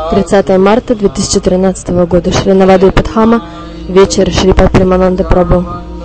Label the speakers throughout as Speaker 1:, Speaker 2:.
Speaker 1: 30 марта 2013 года. Шри Навадвипадхама. Вечер Шрипад Премананда Прабху.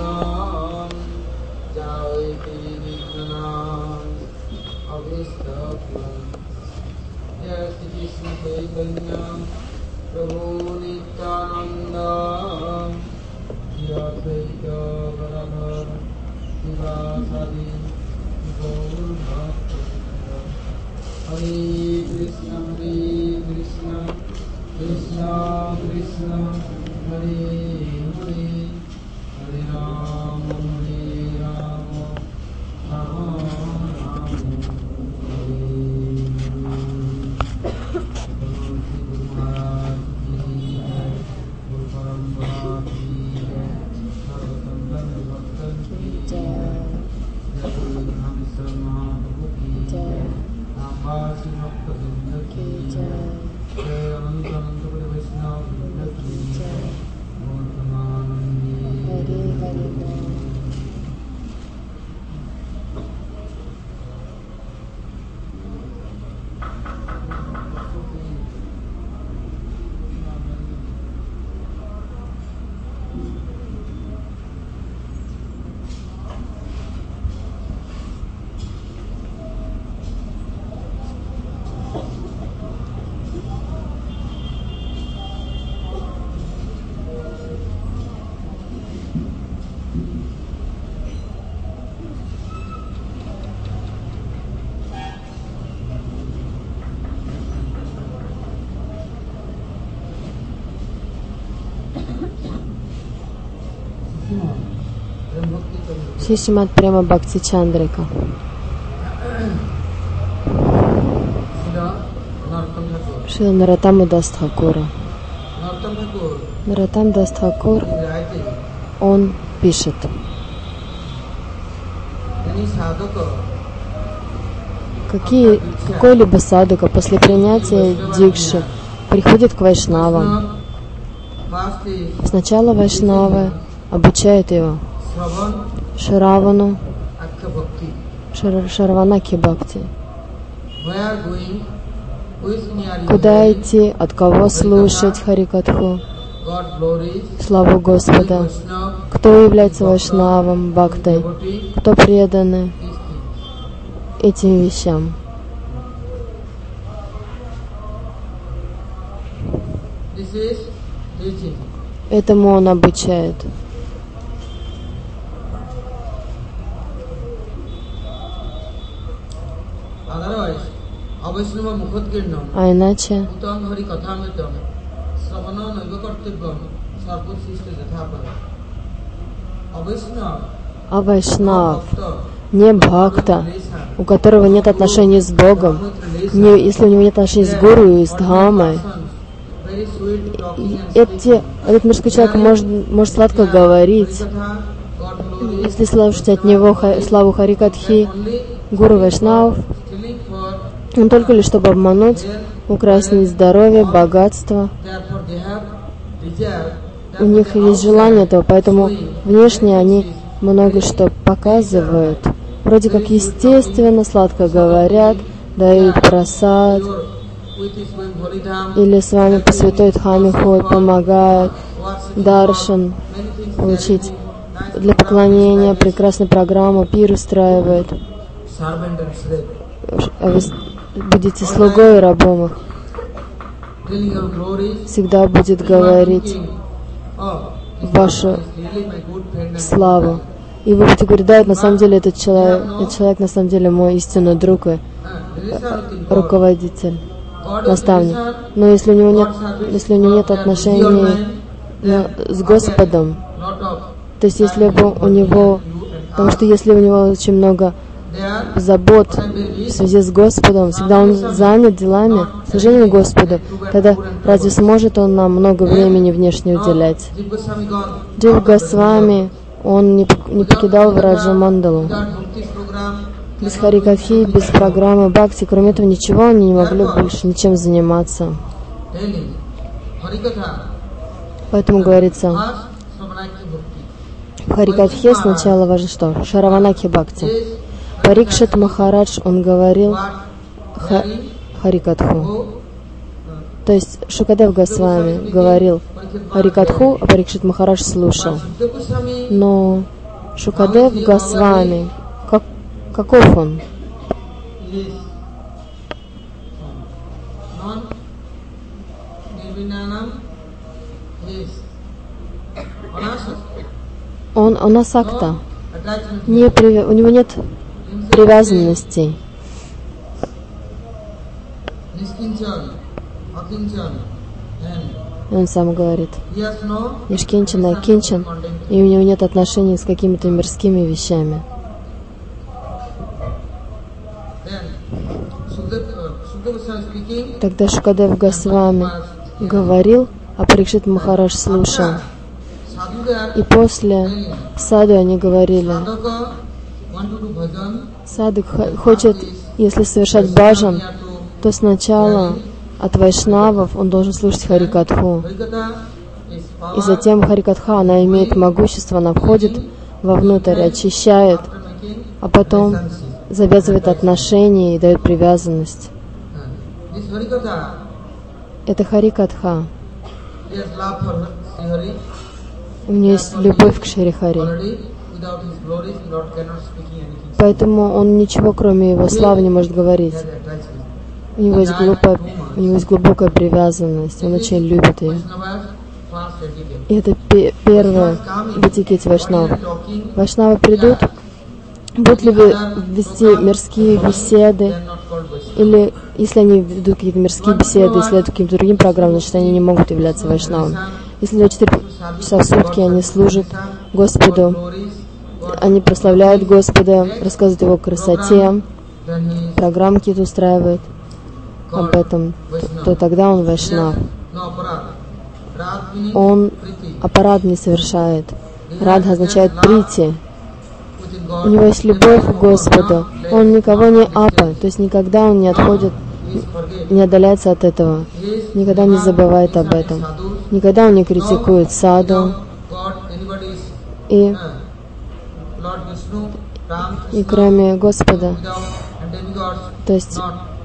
Speaker 1: Шримад Према Бхакти Чандрика. Шрила Нароттама Дас Тхакура. Нароттам Дас Тхакур, он пишет: какой-либо садхака после принятия дикши приходит к вайшнавам. Сначала вайшнавы обучают его Шравану, Шраванаки Бхакти. Куда идти, от кого слушать Харикатху, славу Господа, кто является вайшнавом, бхактой, кто преданы этим вещам. Этому он обучает. А иначе вайшнав, не бхакта, у которого нет отношений с Богом, если у него нет отношений с гуру и с дхамой, этот мирской человек может сладко говорить, если слушать от него славу Харикатхи, гуру вайшнав, он только лишь чтобы обмануть, украсть здоровье, богатство. У них есть желание этого, поэтому внешне они много что показывают. Вроде как естественно, сладко говорят, дают прасад, или с вами по святой Дхаме ходят, помогают, даршан получить для поклонения, прекрасную программу, пир устраивают. А вы будете слугой и рабом их. Всегда будет говорить вашу славу. И вы будете говорить: да, на самом деле этот человек на самом деле мой истинный друг и руководитель, наставник. Но если у него нет отношений с Господом, то есть если бы у него, потому что если у него очень много забот в связи с Господом, всегда он занят делами, служением Господу, тогда разве сможет он нам много времени внешне уделять? Джива Госвами, он не покидал Враджа Мандалу. Без Харикатхи, без программы Бхакти, кроме этого ничего они не могли больше ничем заниматься. Поэтому говорится, в Харикатхе сначала важно что? Шраванаки Бхакти. Парикшит Махарадж, он говорил Харикатху. То есть Шукадев Госвами говорил Харикатху, а Парикшит Махарадж слушал. Но Шукадев Госвами, каков он? Он анасакта. У него нет привязанностей. Он сам говорит, Нишкинчана, Кинчан, и у него нет отношений с какими-то мирскими вещами. Тогда Шукадев Госвами говорил, а Парикшит Махарадж слушал. И после саду они говорили, садхук хочет, если совершать баджан, то сначала от вайшнавов он должен слушать Харикатху. И затем Харикатха, она имеет могущество, она входит вовнутрь, очищает, а потом завязывает отношения и дает привязанность. Это Харикатха. У нее есть любовь к Шри Хари. Поэтому он ничего, кроме его славы, не может говорить. У него есть глубокая привязанность, он очень любит ее. И это первое в этикете вайшнавов. Вайшнавы придут, будут ли вы вести мирские беседы, или если они ведут какие-то мирские беседы, следуют каким-то другим программам, значит, они не могут являться вайшнавами. Если 24 часа в сутки они служат Господу, они прославляют Господа, рассказывают о Его красоте, программы какие-то устраивают об этом, то тогда он вайшнав. Он аппарат не совершает. Радха означает прийти. У него есть любовь к Господу. Он никого не апа, то есть никогда он не отходит, не отдаляется от этого, никогда не забывает об этом, никогда он не критикует саду. И кроме Господа, то есть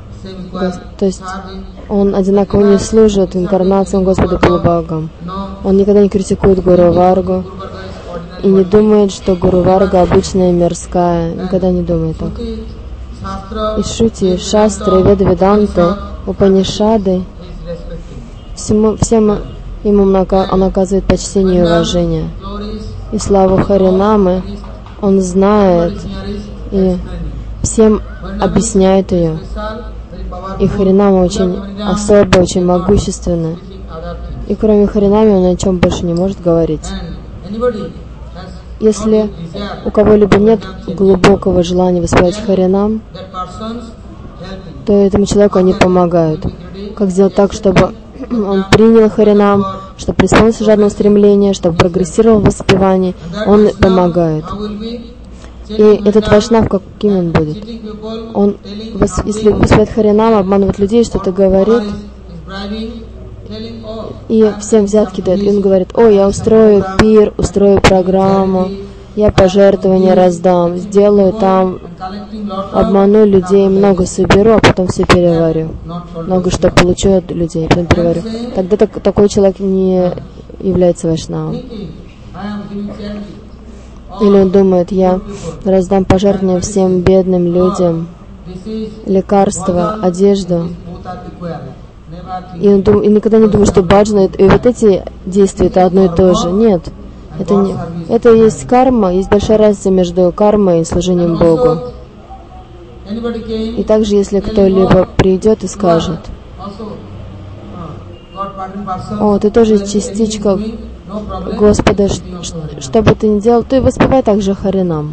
Speaker 1: он одинаково не служит инкарнациям Господа Полубогам. Он никогда не критикует Гуру Варгу и не думает, что Гуру Варга обычная мирская. Никогда не думает так. И Шрути, Шастры, Веда Веданты, Упанишады, всем ему он оказывает почтение и уважение. И славу Харинамы он знает и всем объясняет ее. И Харинама очень особая, очень могущественная. И кроме Харинами он о чем больше не может говорить. Если у кого-либо нет глубокого желания воспевать Харинам, то этому человеку они помогают. Как сделать так, чтобы он принял Харинам, чтобы преисполнился жадного стремления, чтобы прогрессировал в воспевании, он помогает. И этот вайшнав, каким он будет? Он, если воспевает Харинам, обманывает людей, что-то говорит, и всем взятки дает. И он говорит: ой, я устрою пир, устрою программу, я пожертвования раздам, сделаю там, обману людей, много соберу, а потом все переварю. Много что получу от людей, потом переварю. Тогда такой человек не является вайшнавом. Или он думает: я раздам пожертвования всем бедным людям, лекарства, одежду. И он никогда не думает, что баджана и вот эти действия это одно и то же. Нет. Это есть карма, есть большая разница между кармой и служением Богу. И также, если кто-либо придет и скажет: о, ты тоже частичка Господа, что бы ты ни делал, ты воспевай также Харинам.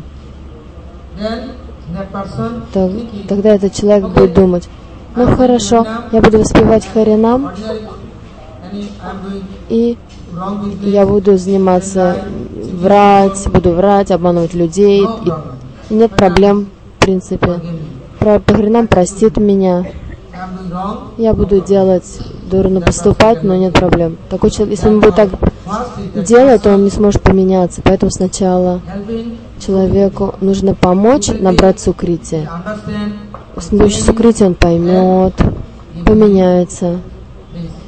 Speaker 1: Тогда этот человек будет думать: ну хорошо, я буду воспевать Харинам, и я буду заниматься буду врать, обманывать людей, и нет проблем, в принципе. Харинам простит меня, я буду делать, дурно поступать, но нет проблем. Такой человек, если он будет так делать, то он не сможет поменяться. Поэтому сначала человеку нужно помочь набрать сукрити. С помощью сукрити он поймет, поменяется.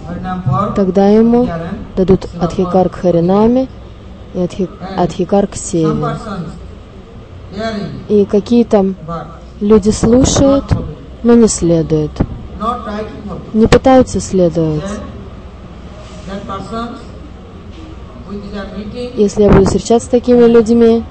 Speaker 1: тогда ему дадут Адхикар к Харинаме и Адхикар к Севе. И какие-то люди слушают, но не следуют, не пытаются следовать. Если я буду встречаться с такими людьми,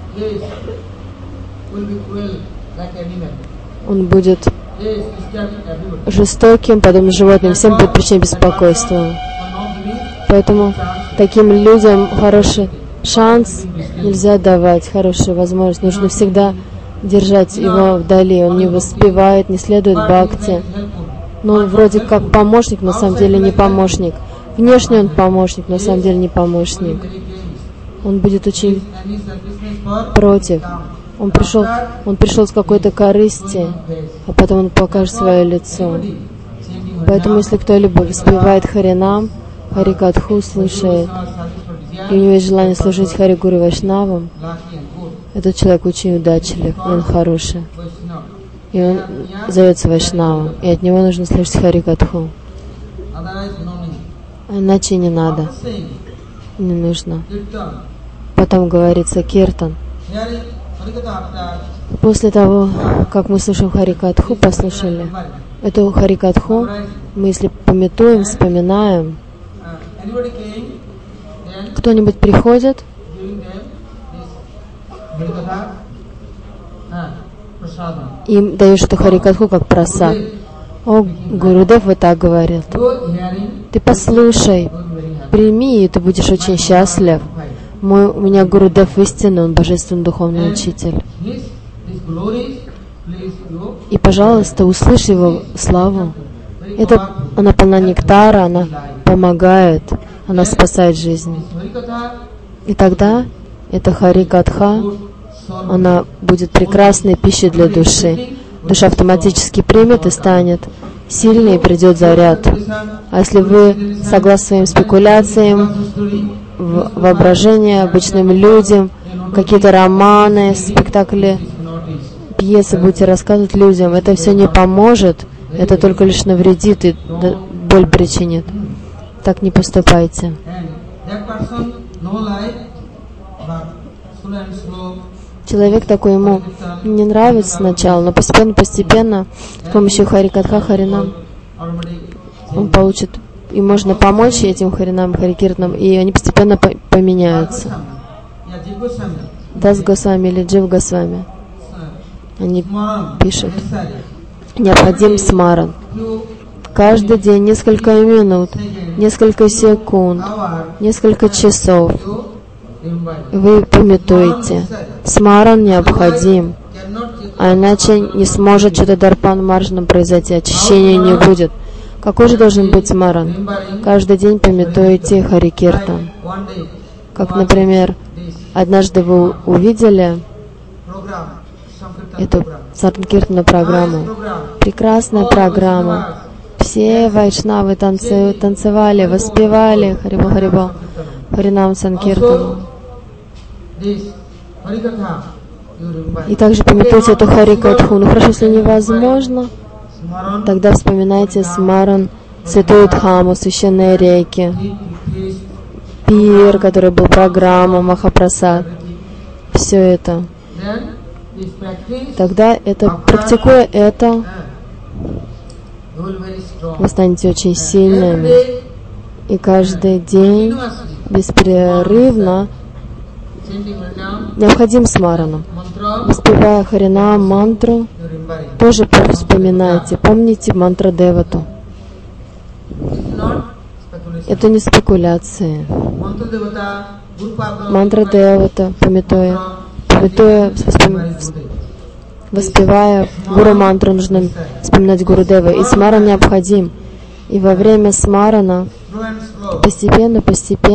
Speaker 1: он будет жестоким, подобно животным, всем будет причинять беспокойство. Поэтому таким людям хороший шанс нельзя давать, хорошую возможность. Нужно всегда держать его вдали. Он не воспевает, не следует бхакти. Но он вроде как помощник, на самом деле не помощник. Внешне он помощник, но на самом деле не помощник. Он будет очень против. Он пришел с какой-то корысти, а потом он покажет свое лицо. Поэтому, если кто-либо воспевает Харинам, Харикатху слушает, и у него есть желание служить Харигуру Вайшнавам, этот человек очень удачлив, и он хороший. И он зовется Вайшнавом, и от него нужно слушать Харикатху. Иначе не надо, не нужно. Потом говорится киртан. После того, как мы слушаем Харикатху, послушали эту Харикатху, мы, если памятуем, вспоминаем, кто-нибудь приходит, им даешь эту Харикатху как прасад. О, Гурудев вот так говорит. Ты послушай, прими, и ты будешь очень счастлив. У меня Гурудев истинный, он божественный духовный учитель. И, пожалуйста, услышь его славу. Она полна нектара, она помогает, она спасает жизнь. И тогда эта Харикатха, она будет прекрасной пищей для души. Душа автоматически примет и станет сильной, и придет заряд. А если вы, согласно своим спекуляциям, воображение обычным людям, какие-то романы, спектакли, пьесы будете рассказывать людям, это все не поможет, это только лишь навредит и боль причинит. Так не поступайте. Человек такой, ему не нравится сначала, но постепенно, с помощью Харикатха, Харинам, он получит, и можно помочь этим Харинам, Харикиртанам, и они постепенно поменяются. Дас Госвами или Джив Госвами, они пишут, необходим смаран. Каждый день несколько минут, несколько секунд, несколько часов вы памятуете. Смаран необходим, а иначе не сможет Чатадарпан Марджанам произойти, очищения не будет. Какой же должен быть смаран? Каждый день памятуете Харикиртан. Как, например, однажды вы увидели эту Санкиртану программу. Прекрасная программа. Все вайшнавы танцевали, воспевали Харибол Харибол, Харинам Санкиртану. И также памятуйте эту Харикатху. Ну хорошо, если невозможно, тогда вспоминайте смаран, святую Дхаму, священные реки, пир, который был программа, Махапрасад. Все это. Тогда практикуя это, вы станете очень сильными. И каждый день беспрерывно необходим смараном. Воспевая Харинам, мантру, тоже вспоминайте, помните мантра Девату. Это не спекуляции. Мантра Девата, воспевая Гуру мантру, нужно вспоминать Гурудева. И смаран необходим. И во время смарана постепенно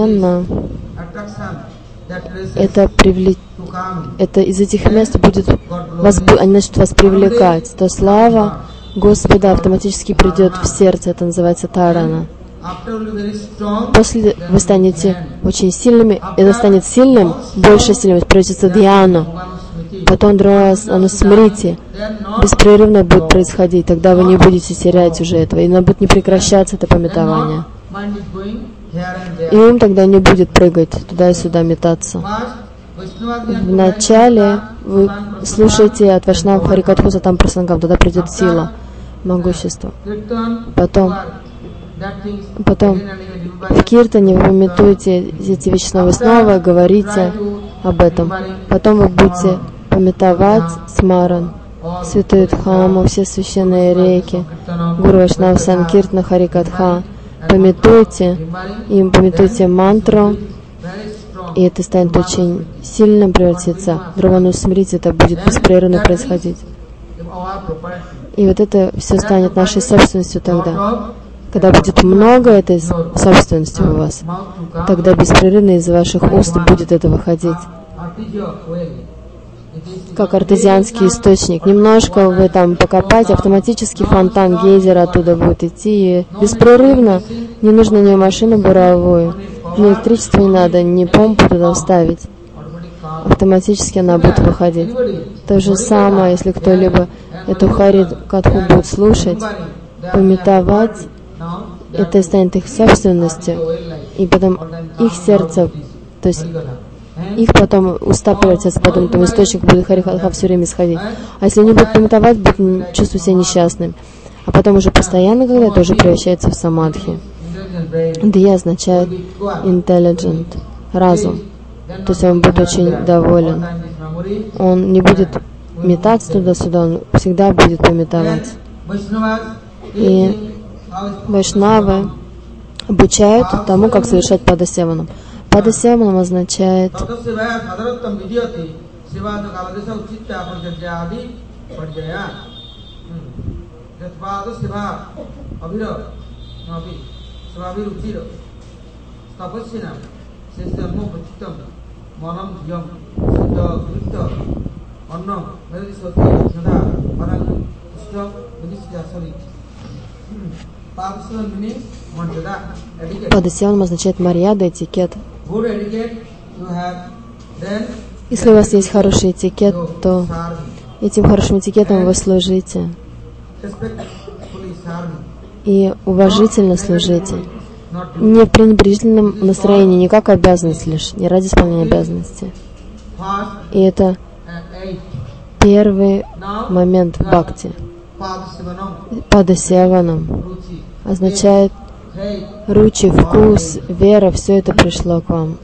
Speaker 1: это из этих мест будет они начнут вас привлекать. То слава Господа автоматически придет в сердце. Это называется тарана. После вы станете очень сильными, это станет сильным, больше сильным, превратится в дьяну. Потом анусмрити беспрерывно будет происходить, тогда вы не будете терять уже этого, и оно будет не прекращаться, это памятование. И ум тогда не будет прыгать туда и сюда, метаться. Вначале вы слушаете от Вайшнав Харикатху Сатам Прасангам, тогда придет сила, могущество. Потом в киртане вы пометуете эти вещи снова, говорите об этом. Потом вы будете пометовать Смаран, Святую Дхаму, все священные реки, Гуру Вайшнав Санкиртна Харикатха. Пометуйте, им пометуйте мантру, и это станет очень сильным, превратиться. Дравану Смрити, это будет беспрерывно происходить. И вот это все станет нашей собственностью тогда. Когда будет много этой собственности у вас, тогда беспрерывно из ваших уст будет это выходить. Как артезианский источник. Немножко вы там покопать, автоматически фонтан, гейзер оттуда будет идти. И беспрерывно, не нужно ни машину буровую, ни электричество не надо, ни помпу туда вставить. Автоматически она будет выходить. То же самое, если кто-либо эту Харикатху будет слушать, пометовать, это станет их собственностью, и потом их сердце, то есть их потом уста превратятся, потом там источник будет Харикатха все время исходить. А если они будут пометовать, будут чувствовать себя несчастным. А потом уже постоянно, когда это уже превращается в самадхи. Дия означает intelligent, разум. То есть он будет очень доволен. Он не будет метаться туда-сюда, он всегда будет пометовать. И вайшнавы обучают тому, как совершать падасеванам. Падасеванам означает падасеванам означает марьяда, этикет. Если у вас есть хороший этикет, то этим хорошим этикетом вы служите. И уважительно служите. Не в пренебрежительном настроении, не как обязанность лишь, не ради исполнения обязанности. И это первый момент в бхакти. Падасеванам означает ручи, вкус, вера, все это пришло к вам.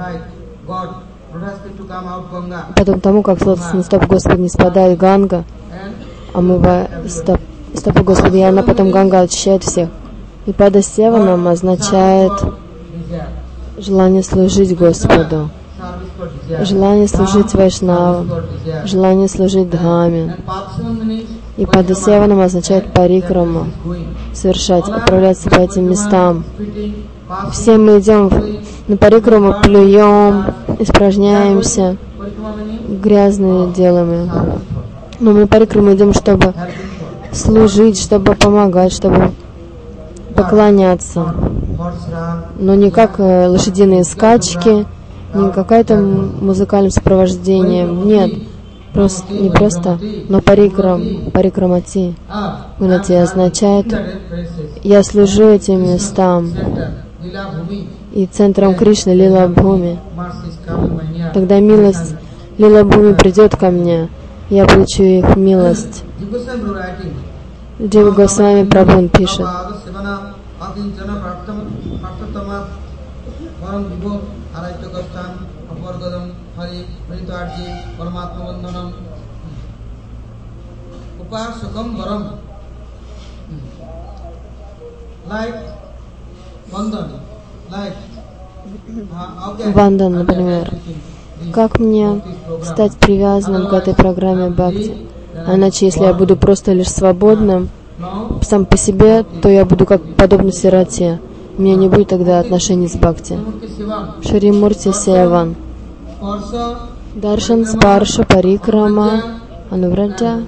Speaker 1: Потом тому, как на стоп Господи не спадает Ганга, омывая стопы Господи, и она потом Ганга очищает всех. И падасеванам означает желание служить Господу, желание служить Вайшнавам, желание служить Дхаме. И падасеванам означает парикраму, совершать, отправляться по этим местам. Все мы идем на парикраму, плюем, испражняемся, грязные делаем. Но мы на парикраму идем, чтобы служить, чтобы помогать, чтобы поклоняться. Но не как лошадиные скачки, не какое-то музыкальное сопровождение. Нет. Не просто, но парикрамати. Гунати означает, я служу этим местам. И центром Кришны Лила Бхуми. Тогда милость Лила Бхуми придет ко мне, я получу их милость. Джива Госвами Прабху пишет. Вандан, например. Как мне стать привязанным к этой программе бхакти? А иначе, если я буду просто лишь свободным сам по себе, то я буду как подобно сироте. У меня не будет тогда отношений с бхакти. Шри Мурти Севан. Даршан, Спарша, Парикрама, Анувраджа,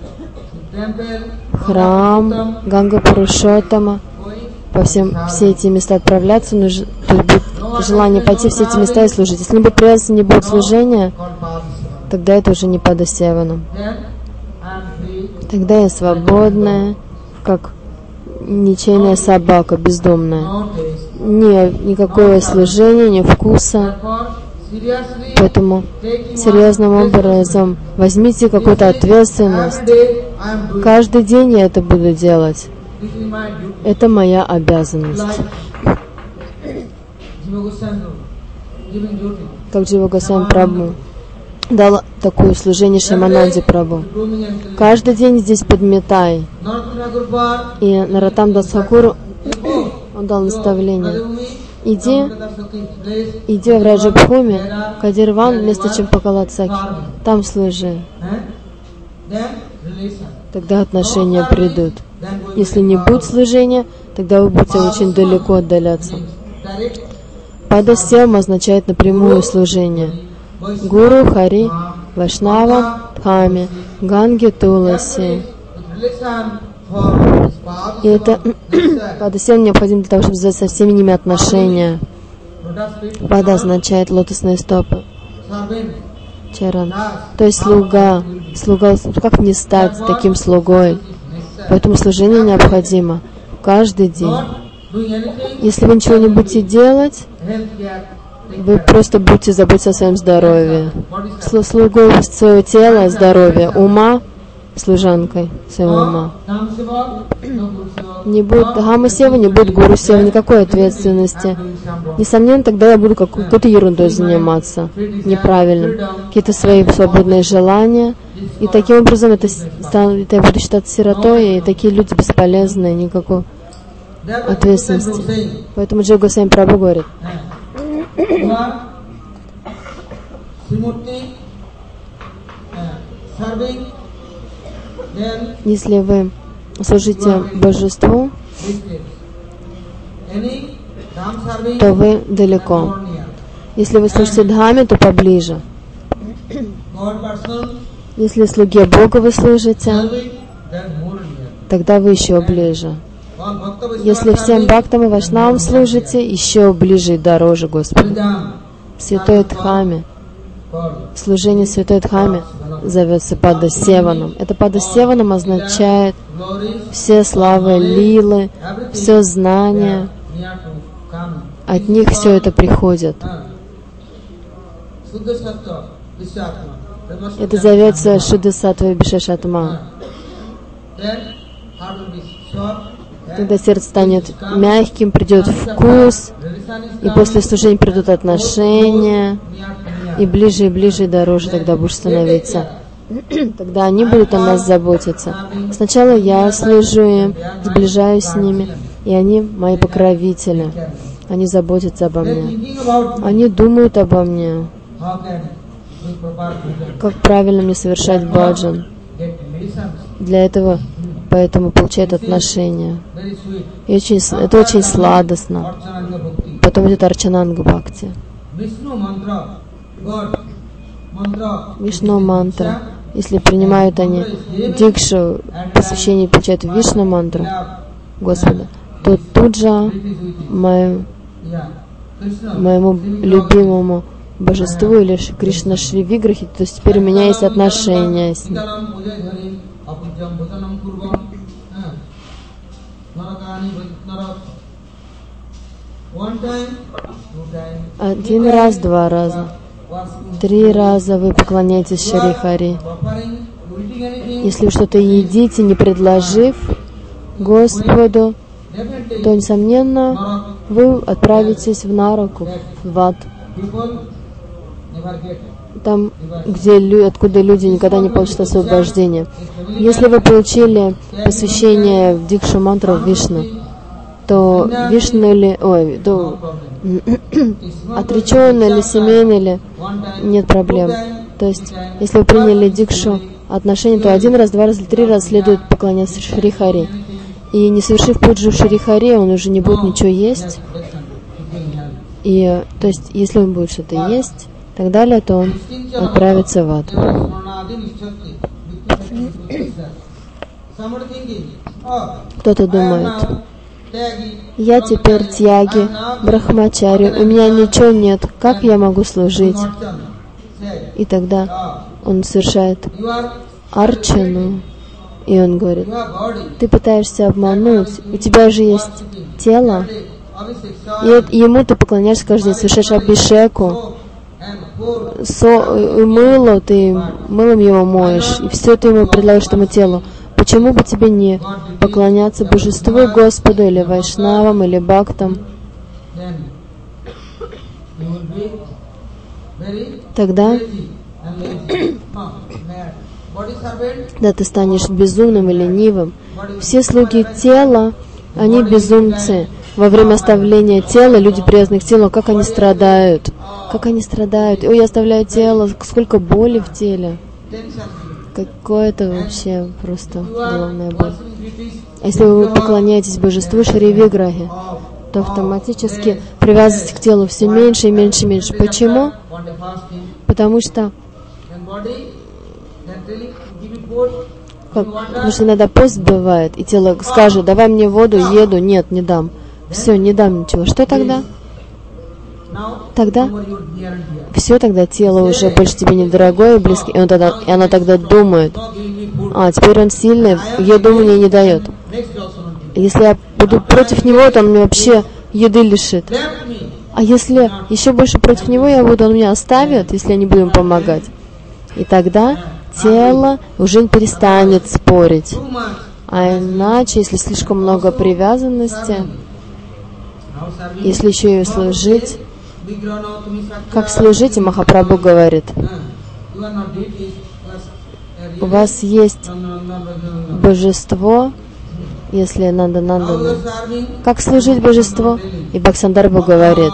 Speaker 1: храм, Ганга Пурушоттама. Все эти места отправляться, но тут будет желание пойти в все эти места и служить. Если не будет привязанности, не будет служения, тогда это уже не падасеванам. Тогда я свободная, как ничейная собака, бездомная. никакого служения, ни вкуса. Поэтому серьезным образом возьмите какую-то ответственность. Каждый день я это буду делать. Это моя обязанность. Как Джива Госвами Прабху дал такое служение Шримананде Прабху. Каждый день здесь подметай. И Нароттам Дас Тхакур, он дал наставление. Иди в Раджабхуми, Кадирван, вместо Чампакалацаки. Там служи. Тогда отношения придут. Если не будет служения, тогда вы будете очень далеко отдаляться. Падасьям означает напрямую служение. Гуру, Хари, Вайшнава, Дхами, Ганги, Туласи. И это падасьям необходимо для того, чтобы связать со всеми ними отношения. Пада означает лотосные стопы. Чаран. То есть слуга. Слуга, как не стать таким слугой? Поэтому служение необходимо каждый день. Если вы ничего не будете делать, вы просто будете заботиться о своем здоровье. Слугой своего тела, здоровья, ума, служанкой своего ума. Не будет Дхамма-сева, не будет Гуру-сева, никакой ответственности. Несомненно, тогда я буду какой-то ерундой заниматься, неправильным. Какие-то свои свободные желания. И таким образом я буду считаться сиротой, и такие люди бесполезные, никакой ответственности. Поэтому Джива Госвами Прабху говорит, если вы служите Божеству, то вы далеко. Если вы служите Дхаме, то поближе. Если слуге Бога вы служите, тогда вы еще ближе. Если всем бхактам и вайшнавам служите, еще ближе и дороже Господу. Святой Дхаме. Служение Святой Дхаме зовется Падасеваном. Это Падасеваном означает все славы лилы, все знания. От них все это приходит. Это зовется Шуддха-саттва Вишешатма. Когда сердце станет мягким, придет вкус, и после служения придут отношения, и ближе и дороже тогда будешь становиться. Тогда они будут о нас заботиться. Сначала я служу им, сближаюсь с ними, и они мои покровители. Они заботятся обо мне. Они думают обо мне. Как правильно мне совершать баджан. Для этого, поэтому получают отношения. И это очень сладостно. Потом идет Арчананга Бхакти. Вишну мантра. Если принимают они дикшу, посвящение получают Вишну мантру Господа, то тут же моему любимому божеству или Кришна Шри Виграхи, то есть теперь у меня есть отношения с ним. Один раз, два раза, 3 раза вы поклоняетесь Шри Хари. Если вы что-то едите, не предложив Господу, то, несомненно, вы отправитесь в Нараку, в ад. Там, откуда люди никогда не получат освобождение. Если вы получили посвящение в Дикшу мантру Вишну, то Вишну отреченный или семейный или нет проблем. То есть, если вы приняли Дикшу отношения, то 1 раз, 2 раза, 3 раза следует поклоняться Шри Хари. И не совершив пуджу Шри Хари, он уже не будет ничего есть. И, то есть, если он будет что-то есть, и так далее, то он отправится в ад. Кто-то думает, я теперь тьяги, брахмачари, у меня ничего нет, как я могу служить? И тогда он совершает арчану, и он говорит, ты пытаешься обмануть, у тебя же есть тело, И ему ты поклоняешься каждый день, совершаешь абхишеку, мыло, ты мылом его моешь, и все это ему предлагаешь этому телу. Почему бы тебе не поклоняться Божеству, Господу, или Вайшнавам, или Бхактам? Тогда ты станешь безумным и ленивым. Все слуги тела, они безумцы. Во время оставления тела, люди привязаны к телу, как они страдают. Как они страдают. Ой, я оставляю тело, сколько боли в теле. Какое-то вообще просто головная боль. А если вы поклоняетесь Божеству Шри Виграхе, то автоматически привязываетесь к телу все меньше и меньше и меньше. Почему? Потому что иногда пост бывает, и тело скажет: давай мне воду, еду. Нет, не дам. Все, не дам ничего. Что тогда? Тогда все, тогда тело уже больше тебе недорогое и близкое, и оно тогда думает: теперь он сильный, еду мне не дает. Если я буду против него, то он мне вообще еды лишит. А если еще больше против него я буду, он меня оставит, если я не буду ему помогать. И тогда тело уже перестанет спорить. А иначе, если слишком много привязанности, если еще и служить, как служить, и Махапрабху говорит: у вас есть божество, если Нанда. Как служить божеству? И Бхактисиddhanta говорит: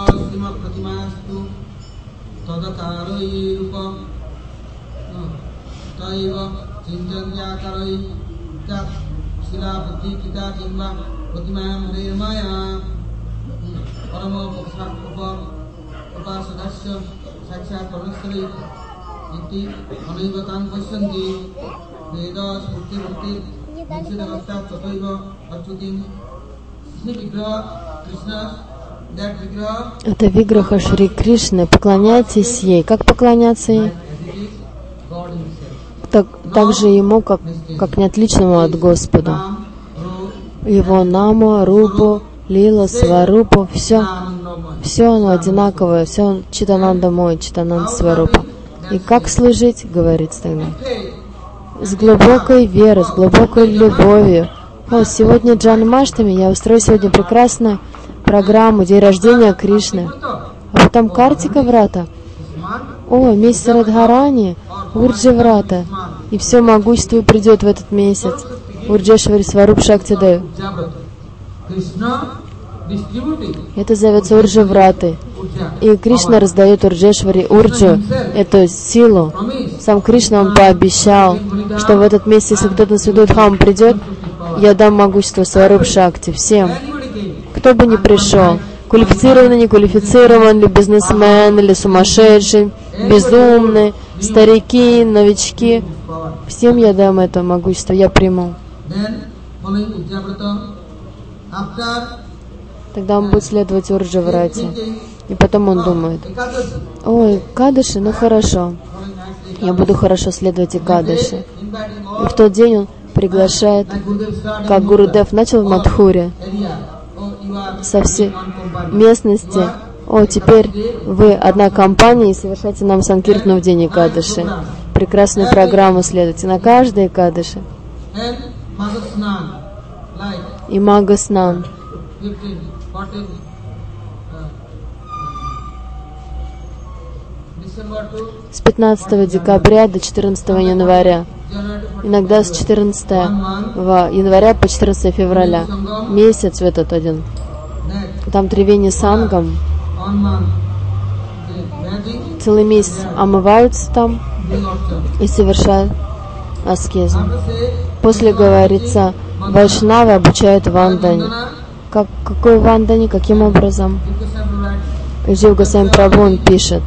Speaker 1: это Виграха Шри Кришны, поклоняйтесь ей. Как поклоняться ей? Так же ему, как не отличному от Господа. Его наму, рупу, лила, сварупу, все оно одинаковое, все Читананда мой, Читананда сварупа. И как служить, говорится тогда? С глубокой верой, с глубокой любовью. Сегодня Джанмаштами, я устрою сегодня прекрасную программу, день рождения Кришны. А потом Картика Врата. Месяц Радхарани, Урджа Врата. И все могущество придет в этот месяц. Урджешвари Сваруп Шактидев. Это зовется Урджа Враты. И Кришна раздает Урджешвари, Урджу, эту силу. Сам Кришна, он пообещал, что в этот месяц, если кто-то на Святой Дхам придет, я дам могущество Сваруп Шакти всем. Кто бы ни пришел, квалифицированный, неквалифицированный, или бизнесмен, или сумасшедший, безумный, старики, новички, всем я дам это могущество, я приму. Тогда он будет следовать Урджа Врате. И потом он думает: Кадыши, ну хорошо, я буду хорошо следовать и Кадыши. И в тот день он приглашает, как Гурудев начал в Мадхуре, со всей местности: теперь вы одна компания, и совершайте нам Санкиртану в день Экадыши. Прекрасную программу следуйте на каждой Экадыши. И Магаснан. С 15 декабря до 14 января. Иногда с 14 января по 14 февраля. Месяц в этот один. Там Тривени Сангам. Целый месяц омываются там и совершают аскезу. После, говорится, Вайшнавы обучают вандане. Какой вандане? Каким образом? Джива Госвами Прабху он пишет: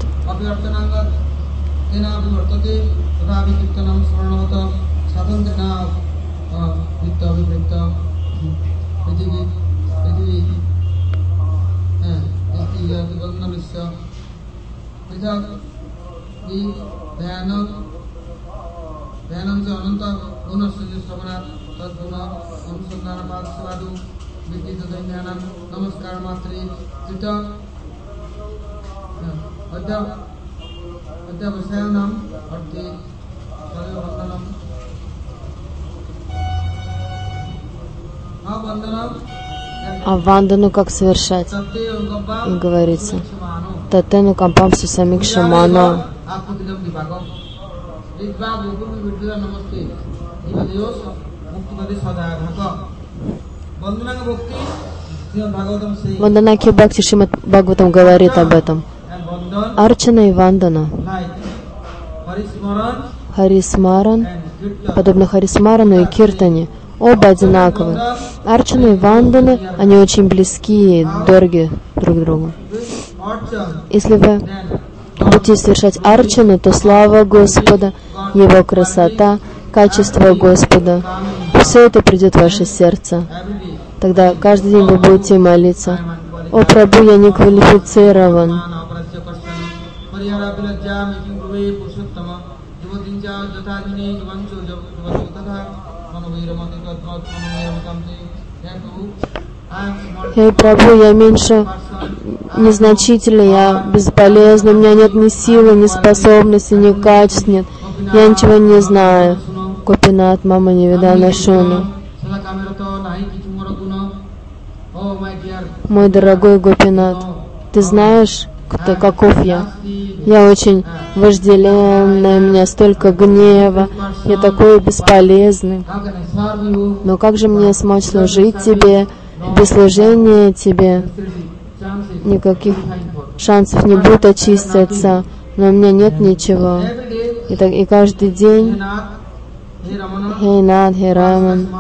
Speaker 1: А вандану как совершать? И говорится, Татену Кампамсу Самикша Мано. Ванданаки Бхакти Шримад Бхагаватам говорит об этом. Арчана и Вандана. Харисмаран, подобно Харисмарану и Киртане, оба одинаковы. Арчана и Ванданы, они очень близки и дороги друг другу. Если вы будете совершать арчану, то слава Господа, Его красота, качество Господа, все это придет в ваше сердце. Тогда каждый день вы будете молиться: «О Прабху, я не квалифицирован». «Эй, Прабху, я меньше незначительный, я бесполезный, у меня нет ни силы, ни способности, ни качеств нет, я ничего не знаю». Гопинат, мама Нивидана Шуну. Мой дорогой Гопинат, ты знаешь, каков я? Я очень вожделенная, у меня столько гнева, я такой бесполезный. Но как же мне смочь служить тебе, без служения тебе? Никаких шансов не будет очиститься, но у меня нет ничего. И каждый день: «Хей Над, Хей Раман,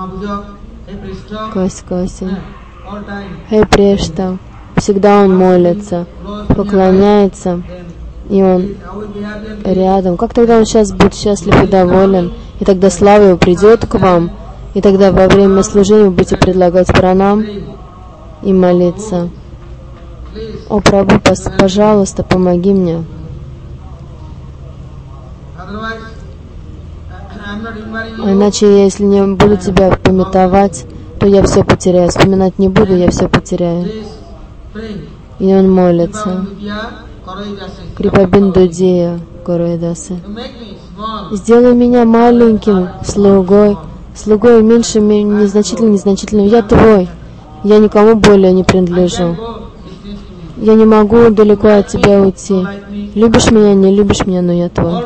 Speaker 1: Коси, Хей Прешта». Всегда он молится, поклоняется, и он рядом. Как тогда он сейчас будет счастлив и доволен? И тогда слава его придет к вам, и тогда во время служения вы будете предлагать пранам и молиться: «О Прабху, пожалуйста, помоги мне». Иначе, если не буду тебя памятовать, то я все потеряю. Вспоминать не буду, я все потеряю. И он молится: Крипабиндудия Гурайдасе, сделай меня маленьким слугой меньше, незначительным. Я твой, я никому более не принадлежу. Я не могу далеко от тебя уйти. Любишь меня, не любишь меня, но я твой.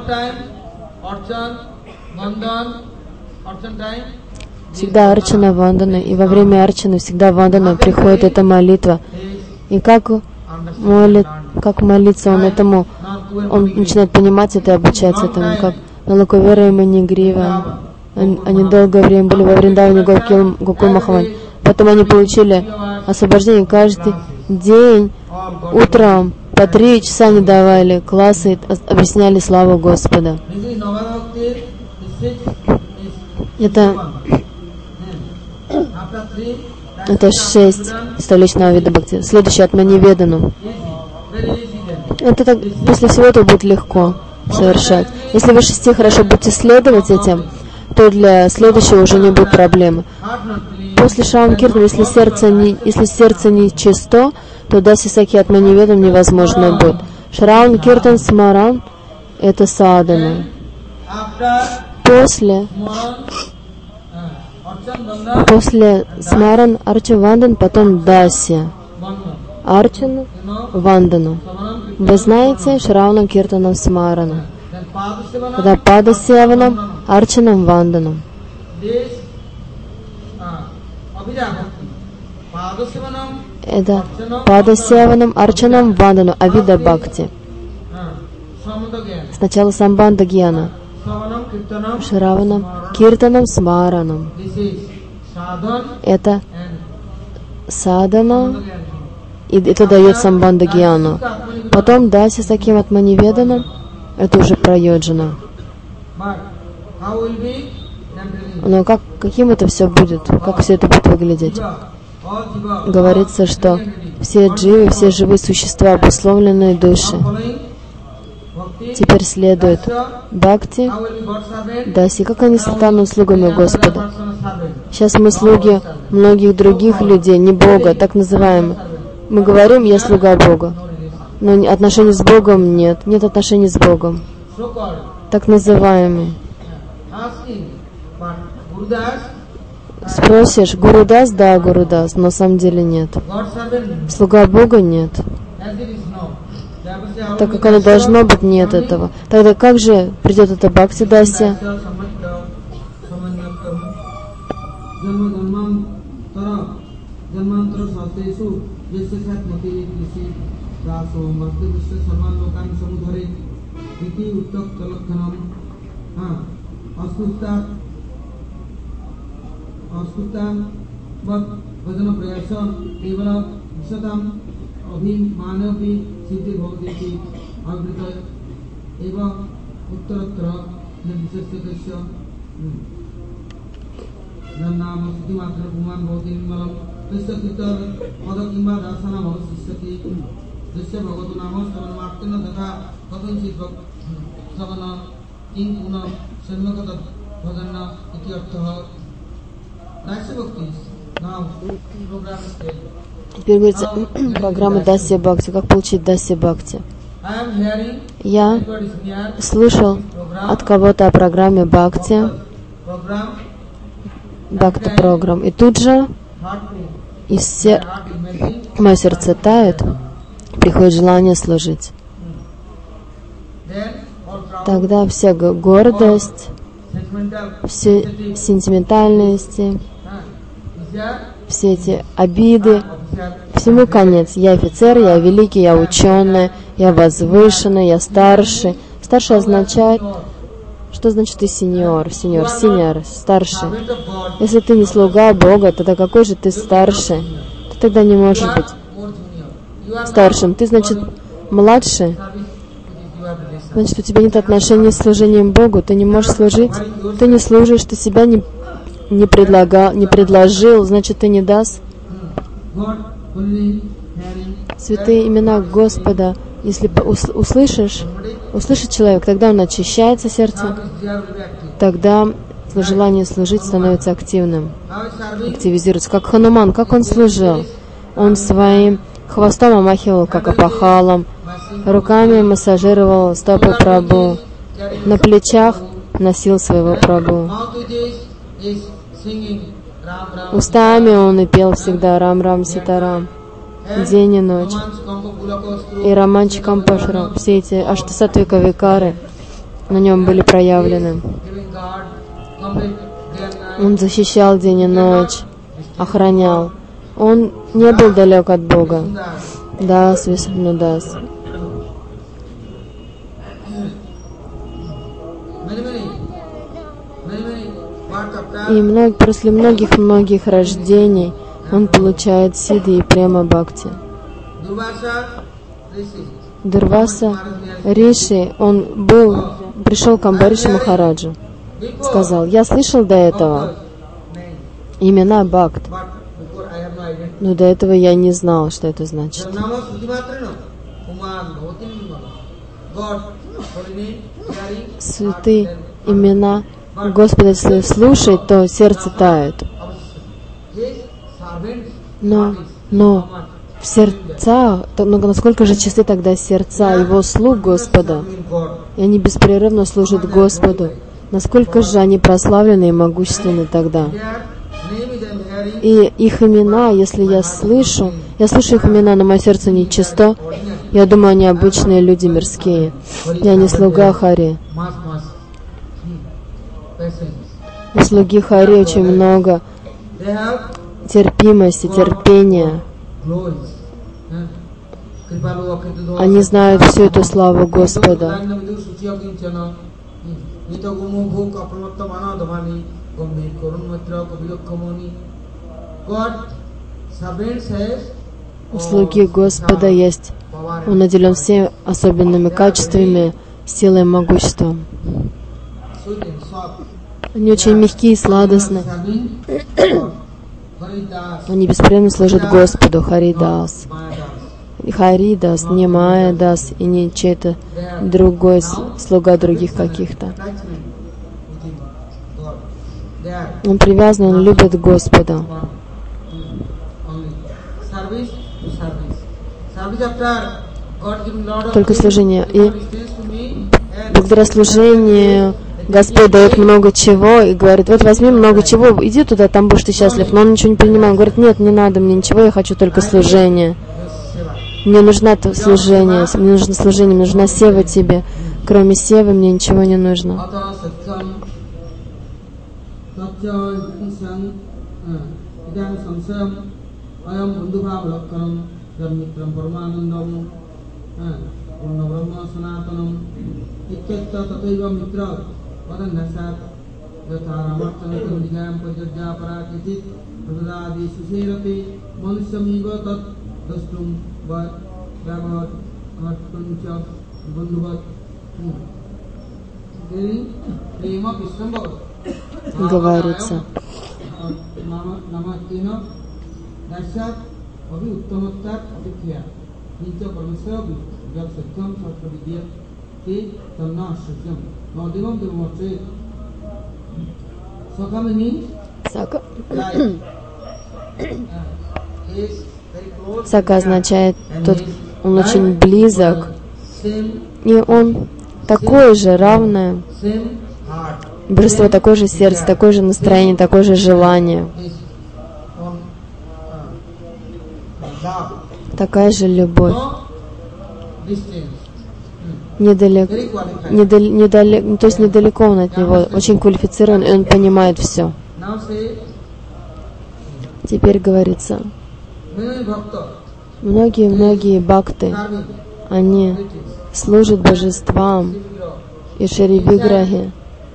Speaker 1: Всегда арчана Вандана, и во время арчаны всегда Вандана приходит эта молитва. И как молиться он этому, он начинает понимать это и обучаться этому, как Налакувера и Манигрива. Они долгое время были во Вриндаване Гокул Махаван. Потом они получили освобождение. Каждый день утром по 3 часа они давали классы, объясняли славу Господа. Это 6 столичного вида бхакти. Следующее от Маниведану. Это так, после всего этого будет легко совершать. Если вы 6 хорошо будете следовать этим, то для следующего уже не будет проблемы. После Шравана Киртана, если сердце не чисто, то Даси Саки от Маниведан невозможно будет. Шравана Киртан Смаран — это садхана. После Смаран Арча Вандан, потом Даси. Арчану, Вандану. Вы знаете Шраванам Киртанам Смарану. Когда Падасеванам, Арчанам, Ванданом. Это Падасеванам, Арчанам, Вандану, Авида Бхакти. Сначала Самбанда Гьяна. Шраванам, Киртанам, Смараном. Это садхана, и это дает Самбанда Гьяну. Потом Даси Саким от Маниведаном, это уже прайоджана. Но каким это все будет? Как все это будет выглядеть? Говорится, что все дживы, все живые существа, обусловленные души, теперь следует бхакти, даси. Как они станут слугами Господа? Сейчас мы слуги многих других людей, не Бога, так называемых. Мы говорим, я слуга Бога, но отношений с Богом нет, нет отношений с Богом, так называемый. Спросишь, Гурудас? Да, Гурудас, но на самом деле нет. Слуга Бога нет. Так как оно должно быть, нет этого. Тогда как же придет это Бхакти Дасия? Теперь говорится программа Дасия Бхакти. Как получить Дасия Бхакти? Я слышал от кого-то о программе Бхакти, Бхакти программ, и тут же мое сердце тает, приходит желание служить. Тогда вся гордость, все сентиментальности, все эти обиды, всему конец. Я офицер, я великий, я ученый, я возвышенный, я старший. Старший означает, что значит ты сеньор, старший. Если ты не слуга Бога, тогда какой же ты старший? Ты тогда не можешь быть старшим. Ты, значит, младший. Значит, у тебя нет отношений с служением Богу. Ты не можешь служить. Ты не служишь, ты себя не предложил, значит, ты не даст. Святые имена Господа, если услышит человек, тогда он очищается сердце, тогда желание служить становится активным, активизируется. Как Хануман, как он служил? Он своим хвостом омахивал, как опахалом, руками массажировал стопы Прабху, на плечах носил своего Прабху. Устами он и пел всегда Рам-Рам Ситарам, день и ночь. И Раманчи Кампашрам, все эти Аштасатвика Викары на нем были проявлены. Он защищал день и ночь, охранял. Он не был далек от Бога. Дас, Вишну Дас. И после многих рождений он получает сиддхи и према бхакти. Дурваса Риши, он пришел к Амбариши Махараджу, сказал: я слышал до этого имена Бхакт, но до этого я не знал, что это значит. Святые имена Господа, если слушать, то сердце тает. Но в сердца, насколько же чисты тогда сердца Его слуг Господа, и они беспрерывно служат Господу, насколько же они прославлены и могущественны тогда. И их имена, если я слышу их имена, но мое сердце нечисто, я думаю, они обычные люди мирские. Я не слуга Хари. У слуги Хари очень много терпимости, терпения. Они знают всю эту славу Господа. У слуги Господа есть, он наделен всеми особенными качествами, силой и могуществом. Они очень мягкие и сладостны. Они беспрерывно служат Господу, Харидас. Хари Дас, не Майя Дас и не чей-то другой слуга других каких-то. Он привязан, он любит Господа. Только служение. И благодаря служению Господь дает много чего и говорит: вот возьми много чего, иди туда, там будешь ты счастлив. Но он ничего не принимает. Он говорит: нет, не надо мне ничего, я хочу только служение. Мне нужно служение, мне нужно служение, мне нужна сева тебе. Кроме севы мне ничего не нужно. Говорится. Сака означает тот, он очень близок, и он такое же, равное, божество, такое же сердце, такое же настроение, такое же желание, такая же любовь. То есть недалеко он от него, очень квалифицирован, и он понимает все. Теперь говорится, многие бхакты, они служат божествам и Шри Виграхе,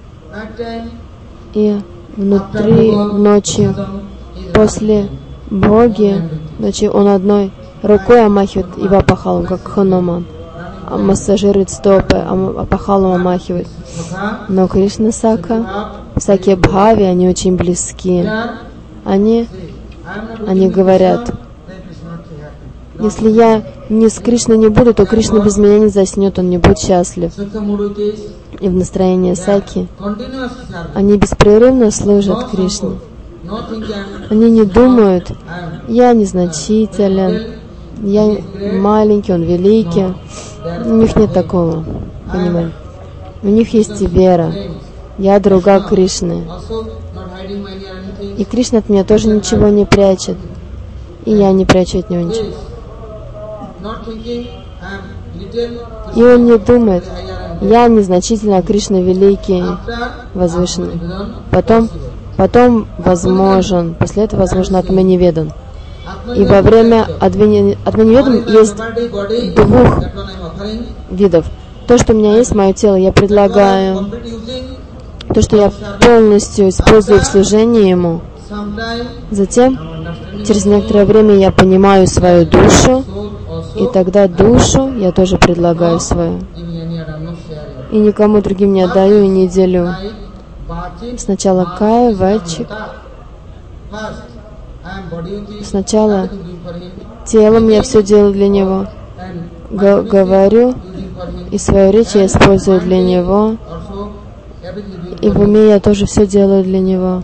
Speaker 1: и внутри ночи, после Боги, ночи он одной рукой омахивает его опахалом, как Хануман, массажирует стопы, опахалом омахивает. Но Кришна Сака, Саки Бхави, они очень близки. Они говорят: если я не с Кришной не буду, то Кришна без меня не заснет, он не будет счастлив. И в настроении Саки они беспрерывно служат Кришне. Они не думают: я незначителен, я маленький, он великий. У них нет такого, понимаете? У них есть и вера. Я друга Кришны. И Кришна от меня тоже ничего не прячет. И я не прячу от него ничего. И он не думает: я незначительно, а Кришна великий, возвышенный. Потом возможен, после этого возможно Атманиведан. И во время Атманиведан есть двух видов. То, что у меня есть, мое тело, я предлагаю. То, что я полностью использую в служении Ему. Затем, через некоторое время я понимаю свою душу, и тогда душу я тоже предлагаю свою. И никому другим не отдаю и не делю. Сначала Кая, Вачик. Сначала телом я все делаю для Него. Говорю, и свою речь я использую для Него. И в уме я тоже все делаю для Него.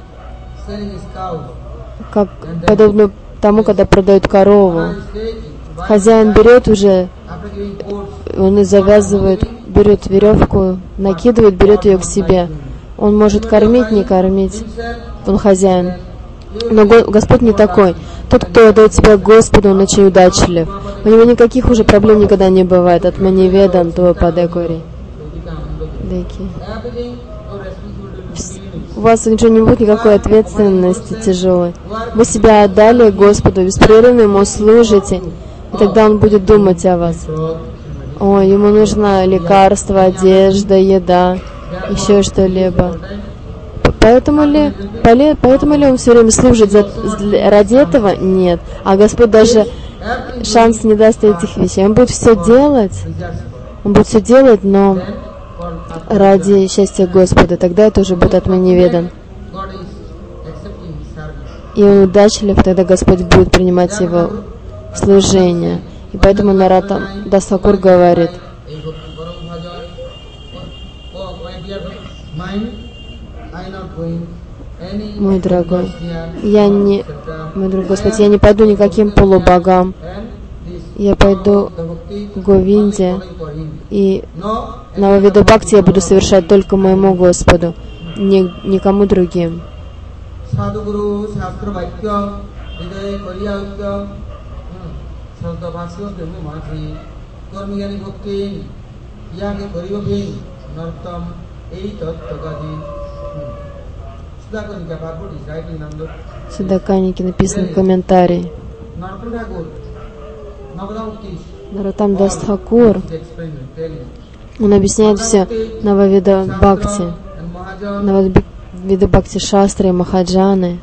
Speaker 1: Как подобно тому, когда продают корову. Хозяин берет уже, он и завязывает, берет веревку, накидывает, берет ее к себе. Он может кормить, не кормить. Он хозяин. Но Господь не такой. Тот, кто отдает себя Господу, он очень удачлив. У него никаких уже проблем никогда не бывает. Атманиведан, твой падекори. У вас ничего не будет, никакой ответственности тяжелой. Вы себя отдали Господу, беспрерывно Ему служите, и тогда Он будет думать о вас. О, Ему нужно лекарство, одежда, еда, еще что-либо. Поэтому ли Он все время служит ради этого? Нет. А Господь даже шанс не даст этих вещей. Он будет все делать. Он будет все делать, но ради счастья Господа. Тогда это уже будет Атманиведан. И он удачлив, тогда Господь будет принимать его служение. И поэтому Нароттам Дас Тхакур говорит: мой дорогой, мой дорогой Господь, я не пойду никаким полубогам. Я пойду к Говинде, и Нававида Бхакти я буду совершать только моему Господу, никому другим. В Судаканике написано в комментарии. Нароттам Дас Тхакур, он объясняет все Нававида Бхакти, Нававида Бхакти Шастры и Махаджаны.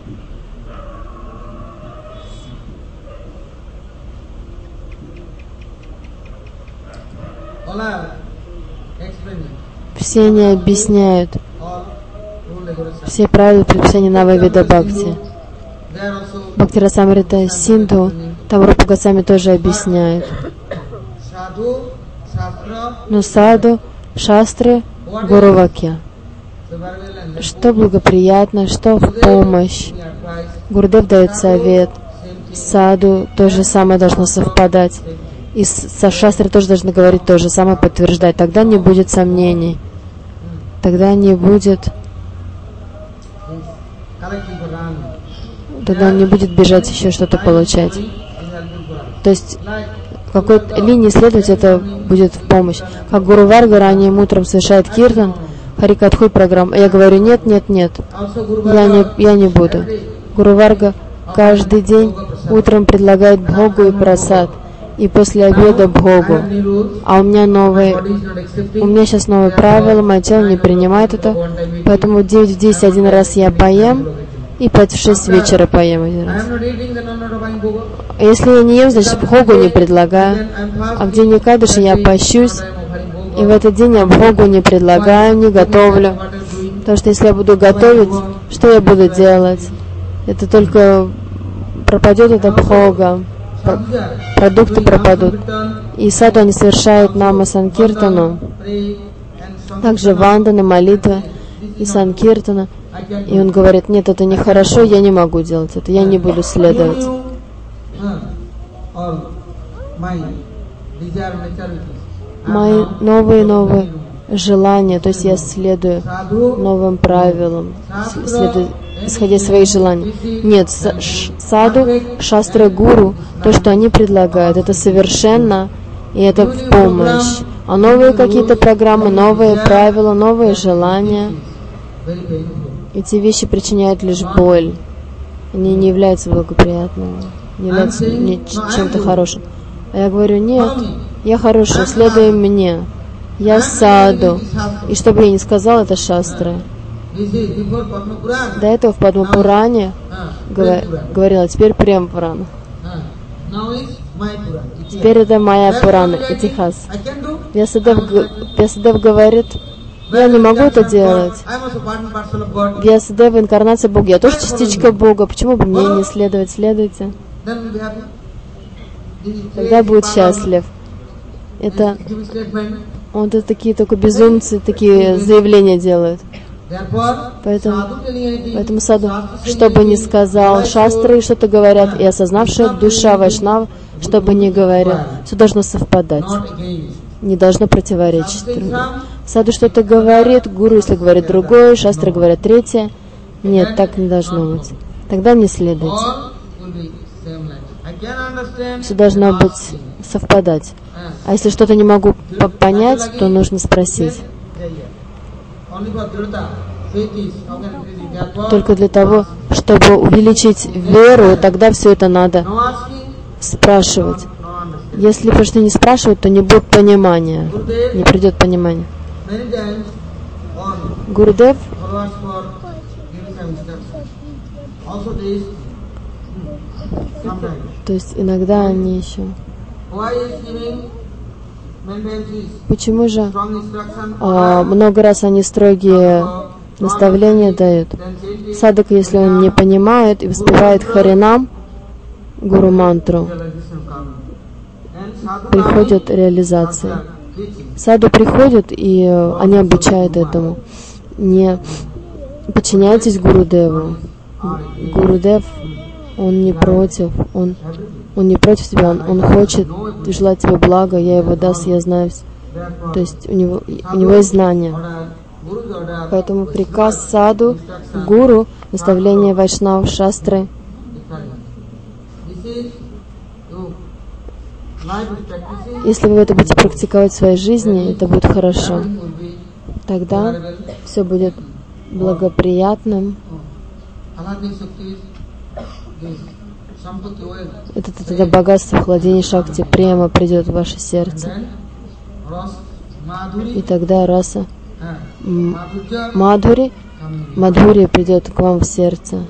Speaker 1: Все они объясняют все правила предписания Нававида Бхакти. Бхакти Расамрита Синдху, там Рупа Госвами тоже объясняет. Но саду, шастры, гуру вакья. Что благоприятно, что в помощь. Гурудев дает совет. Саду то же самое должно совпадать. И со шастрой тоже должны говорить то же самое, подтверждать. Тогда не будет сомнений. Тогда не будет бежать еще что-то получать. То есть в какой-то линии следовать, это будет в помощь. Как Гуру Варга ранним утром совершает киртан, Харикатху программа. Я говорю: нет, нет, нет, я не буду. Гуру Варга каждый день утром предлагает Бхогу и прасад, и после обеда Бхогу. А у меня сейчас новые правила, мое тело не принимает это, поэтому в 9 в 10 один раз я поем, и 5 в 6 вечера поем один раз. А если я не ем, значит Бхогу не предлагаю. А в день Экадаши я пощусь, и в этот день я Бхогу не предлагаю, не готовлю. Потому что если я буду готовить, что я буду делать? Это только пропадет эта Бхога. Продукты пропадут. И саду они совершают нама санкиртану. Также ванданы, молитвы и санкиртана. И он говорит: нет, это нехорошо, я не могу делать это, я не буду следовать. Мои новые желания, то есть я следую новым правилам, исходя из своих желаний. Нет, саду, шастры, гуру, то, что они предлагают, это совершенно, и это в помощь. А новые какие-то программы, новые правила, новые желания, эти вещи причиняют лишь боль. Они не являются благоприятными, не являются чем-то хорошим. А я говорю: нет, я хороший, следуй мне. Я саду. И что бы я ни сказал, это шастры. До этого в Падма-Пуране говорила, теперь Прем-Пурана. Теперь это моя Пурана, Итихас. Вьясадев говорит: я не могу это делать. Вьясадев — инкарнация Бога. Я тоже частичка Бога. Почему бы мне не следовать? Следуйте. Тогда будет счастлив. Это такие только безумцы, такие заявления делают. Поэтому саду, что бы ни сказал, шастры что-то говорят, и осознавшая душа Вайшнава, что бы ни говорил, все должно совпадать, не должно противоречить. Саду что-то говорит, гуру, если говорит другое, шастры говорят третье. Нет, так не должно быть. Тогда не следуйте. Все должно быть совпадать. А если что-то не могу понять, то нужно спросить. Только для того, чтобы увеличить веру, тогда все это надо спрашивать. Если просто не спрашивать, то не будет понимания, не придет понимания. Гурудев то есть иногда они еще... Почему же много раз они строгие наставления дают? Садак, если он не понимает и воспевает Харинам, гуру мантру, приходят реализации. Саду приходят, и они обучают этому. Не подчиняйтесь Гурудеву. Гурудев, он не против, он не против тебя, он хочет желать тебе блага, я его даст, я знаю. То есть у него есть знания. Поэтому приказ саду, гуру, наставление вайшнав, шастры. Если вы это будете практиковать в своей жизни, это будет хорошо. Тогда все будет благоприятным. Это богатство, владение шакти, према придет в ваше сердце. И тогда раса Мадхури придет к вам в сердце.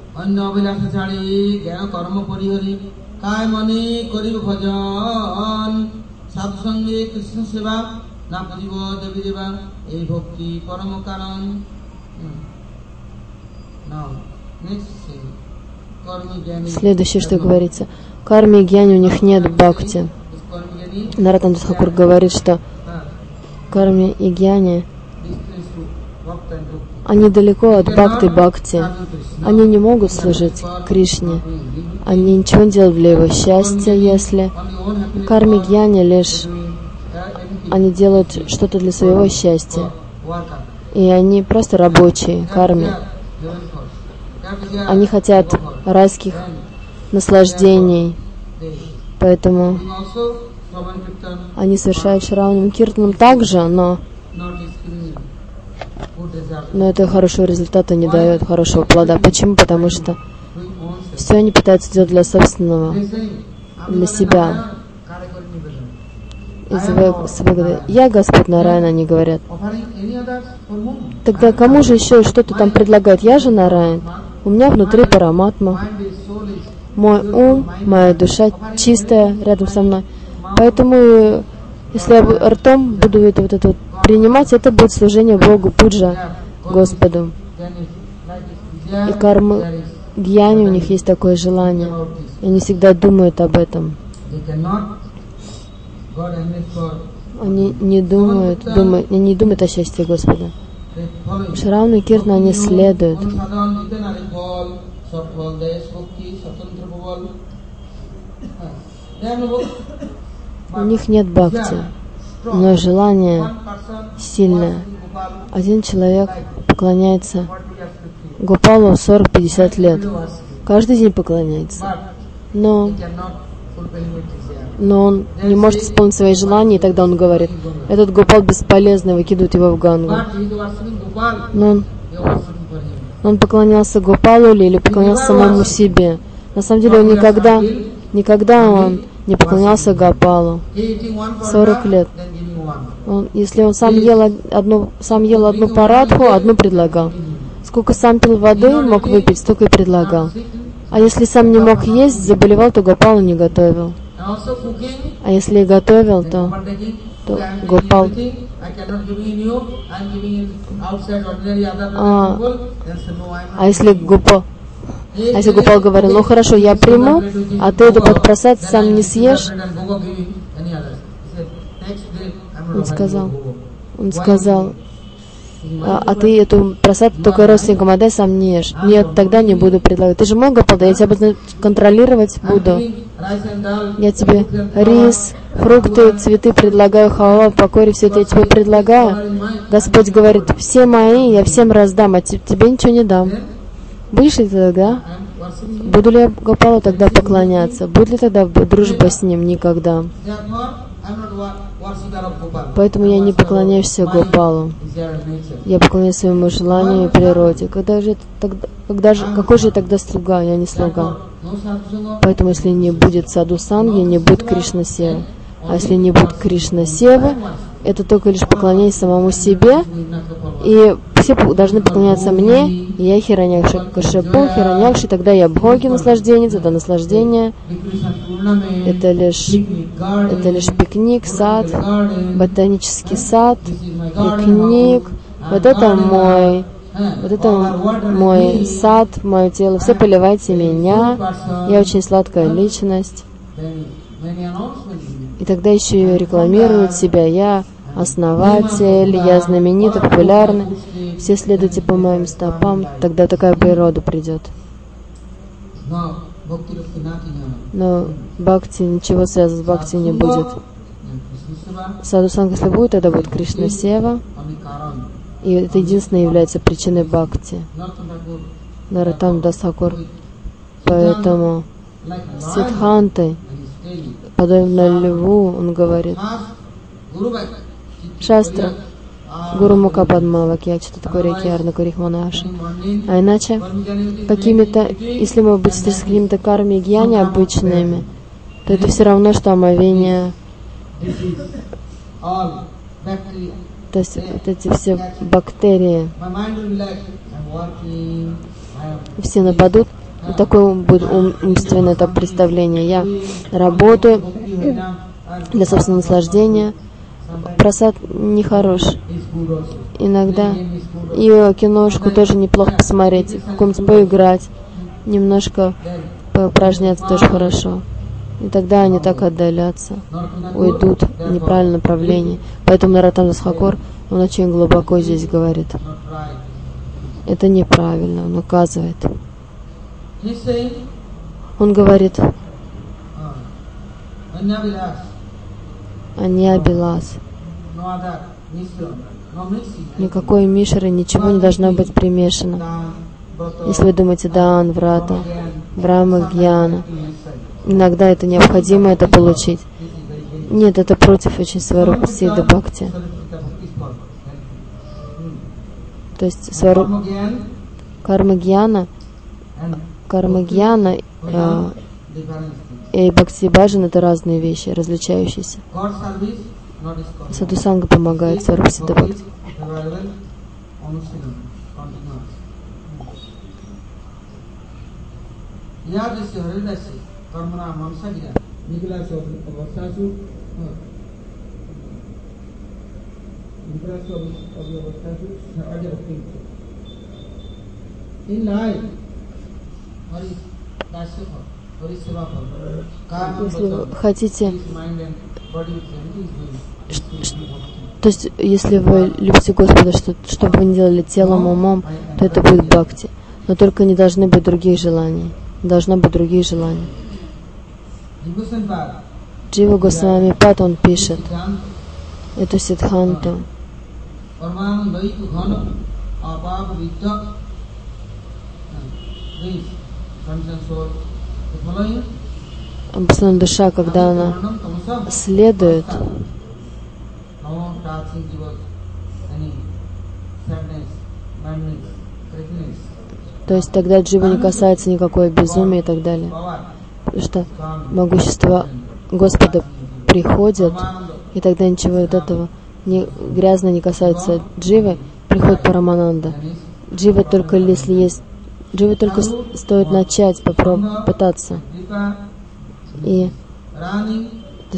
Speaker 1: Следующее, что говорится. Карми и гьяни, у них нет бхакти. Наратанда Тхакур говорит, что карми и гьяни, они далеко от бхакти. Они не могут служить Кришне. Они ничего не делают для его счастья, если карми гьяни лишь они делают что-то для своего счастья. И они просто рабочие, карми. Они хотят райских наслаждений. Поэтому они совершают Шраванам Киртаном также, но это хорошего результата не дает, хорошего плода. Почему? Потому что все они пытаются делать для собственного, для себя. Я Господь Нараяна, они говорят. Тогда кому же еще что-то там предлагать? Я же Нараян. У меня внутри Параматма. Мой ум, моя душа чистая рядом со мной. Поэтому, если я ртом буду это принимать, это будет служение Богу, пуджа Господу. И кармы гьяни, у них есть такое желание. И они всегда думают об этом. Они не думают о счастье Господа. Шравану и Киртану они следуют. У них нет бхакти, но желание сильное. Один человек поклоняется Гопалу 40-50 лет. Каждый день поклоняется. Но он не может исполнить свои желания, и тогда он говорит, этот Гопал бесполезный, выкидывают его в Гангу. Но он поклонялся Гопалу или поклонялся самому себе. На самом деле он никогда он не поклонялся Гопалу. 40 лет. Если он сам ел одну парадху, одну предлагал. Сколько сам пил воды, мог выпить, столько и предлагал. А если сам не мог есть, заболевал, то Гопалу не готовил. А если и готовил, то Гопал. А если Гопал говорил, ну хорошо, я приму, а ты эту подпросад сам не съешь? Он сказал, а ты эту просад только родственникам отдай, сам не ешь. Нет, тогда не буду предлагать. Ты же мой Гопал, да я тебя контролировать буду. Я тебе рис, фрукты, цветы предлагаю, халва, покори, все это я тебе предлагаю. Господь говорит, все мои, я всем раздам, а тебе ничего не дам. Будешь ли ты тогда? Буду ли я Гопалу тогда поклоняться? Будет ли тогда дружба с ним? Никогда. Поэтому я не поклоняюсь Гопалу. Я поклоняюсь своему желанию и природе. Какой же я тогда слуга? Я не слуга. Поэтому, если не будет саду санги, не будет Кришна Севы. А если не будет Кришна Севы, это только лишь поклонение самому себе, и все должны поклоняться мне, и я Хираньякши Кашипу, Хираньякши, тогда я Бхоги наслажденец, это наслаждение, это лишь пикник, сад, ботанический сад, пикник, вот это мой сад, мое тело, все поливайте меня, я очень сладкая личность. И тогда еще и рекламируют себя. Я основатель, я знаменитый, популярный. Все следуйте по моим стопам. Тогда такая природа придет. Но бхакти, ничего связано с бхакти не будет. Садхусанга, если будет, тогда будет Кришна Сева. И это единственное является причиной бхакти. Нароттам Дас Тхакур. Поэтому Сиддхантой, подобно льву, он говорит, Шастра, Гуру Мука Падма Вакья, что такое реки Арнакурих Монаши. А иначе, какими-то, если мы будем с какими-то карми и гьяни обычными, то это все равно, что омовение. То есть вот эти все бактерии, все нападут. Такое будет умственное так представление. Я работаю для собственного наслаждения. Просад нехорош. Иногда и киношку тоже неплохо посмотреть, в каком-то поиграть, немножко поупражняться тоже хорошо. И тогда они так отдалятся, уйдут в неправильное направление. Поэтому Нароттам Дас Тхакур, он очень глубоко здесь говорит. Это неправильно, он указывает. Он говорит, Аньябилас. Никакой мишры, ничего не должно быть примешано. Если вы думаете, дан, врата, брахма, гьяна, иногда это необходимо это получить. Нет, это против очень сварупа сиддха бхакти. То есть карма-гьяна и бхакти-баджан — это разные вещи, различающиеся. Садхусанга помогает сварупа сиддха бхакти. Если вы хотите, то есть если вы любите Господа, что бы вы ни делали телом, умом, то это будет бхакти. Но только не должны быть других желаний. Не должно быть других желаний. Джива Госвами Пад, он пишет эту сиддханту. Обычно душа, когда она следует, то есть тогда джива не касается никакой безумия и так далее. Потому что могущество Господа приходит, и тогда ничего от этого грязно не касается дживы, приходит Парамананда. Джива только если есть, джива только стоит начать, попытаться. И то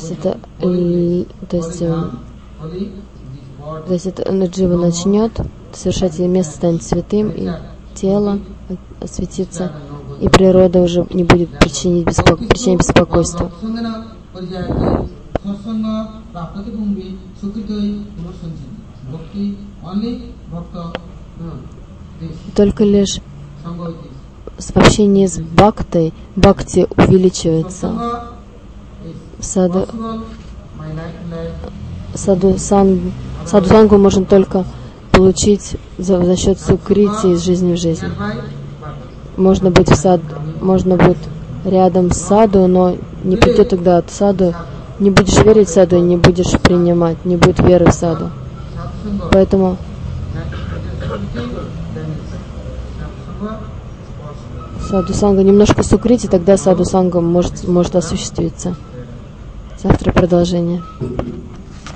Speaker 1: есть это джива начнет совершать, и место станет святым, и тело осветится, и природа уже не будет причинять беспокойства. Только лишь в общении с бхактой бхакти увеличивается. Садхусангу можно только получить за счет сукрити из жизни в жизнь. Можно быть рядом с саду, но не придет тогда от саду, не будешь верить в саду и не будешь принимать, не будет веры в саду. Поэтому садхусанга немножко сукрити, тогда садхусанга может осуществиться. Завтра продолжение.